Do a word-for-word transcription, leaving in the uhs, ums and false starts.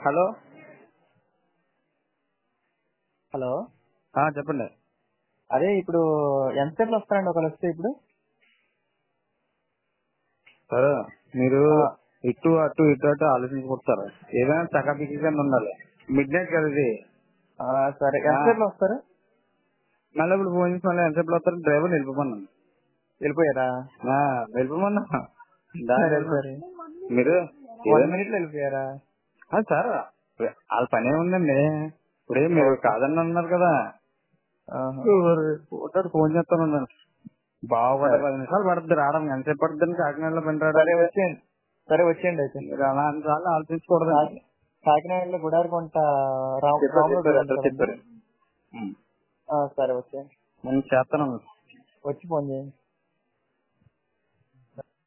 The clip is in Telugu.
హలో హలో ఆ, చెప్పండి. అదే ఇప్పుడు ఎంతసేపు వస్తారండి ఒకరు వస్తే ఇప్పుడు? సరే, మీరు ఆ, ఇటు అటు ఇటు అటు ఆలోచించుకుంటారు. ఏదైనా చక్కగా ఉండాలి. మిడ్ నైట్ కదా ఇది. ఆ, సరే ఆ, ఎంతసేపు వస్తారు? మళ్ళీ ఇప్పుడు ఫోన్ చేసి మళ్ళీ ఎంతసేపు వస్తారు? డ్రైవర్ వెళ్ళిపోమన్నాను. వెళ్ళిపోయారా? ఆ, వెళ్ళిపోమన్నా సరే దాని సరే మీరు వన్ ఏదైనా మినిట్ లో వెళ్ళిపోయారా? ఆ, సార్ వాళ్ళ పని ఏముందండి. ఇప్పుడే మీరు ఓకే. కాదని అన్నారు కదా, ఆహా. ఒకటి ఫోన్ చేస్తాను. బాగుపడ్డ సరే పది నిమిషాలు పడుతుంది రావడం. ఎంతసేపు పడుతుంది కాకినాడలో పని సరే రావడానికి? వచ్చేయండి. సరే వచ్చేయండి అయితే. మీరు అలా అన్నిసార్లు ఆలోచించకూడదండి. కాకి కాకినాడలో గుడారికొంట రామ్ చెప్పారు రాముడు చెప్పారు ఉంది అడ్రస్ కదండి? చెప్పారు. ఆ, సరే వచ్చేయండి. నేను చేస్తాను. వచ్చి ఫోన్ చేయండి.